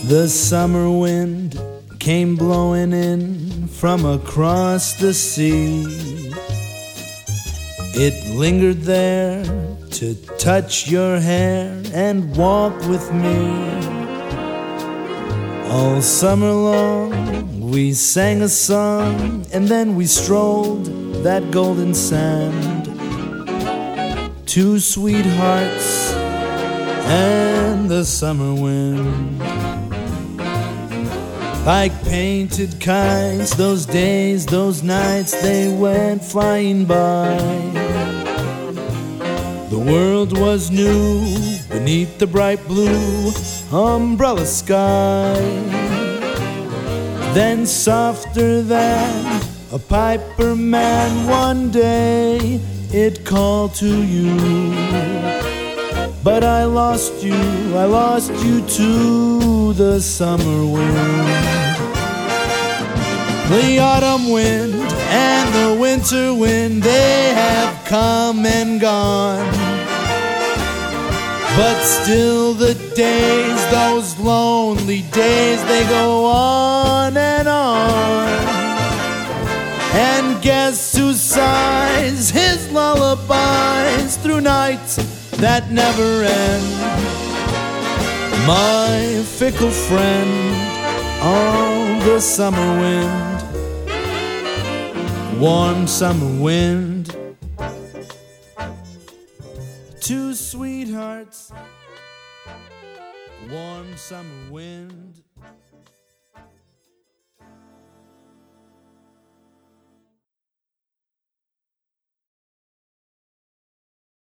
The summer wind came blowing in from across the sea. It lingered there to touch your hair and walk with me. All summer long we sang a song, and then we strolled that golden sand. Two sweethearts and the summer wind. Like painted kites, those days, those nights, they went flying by. The world was new beneath the bright blue umbrella sky. Then softer than a piper man, one day it called to you. But I lost you to the summer wind. The autumn wind and the winter wind, they have come and gone. But still the days, those lonely days, they go on and on. And guess who sighs his lullabies through nights that never end? My fickle friend, oh, the summer wind. Warm summer wind. Two sweethearts. Warm summer wind.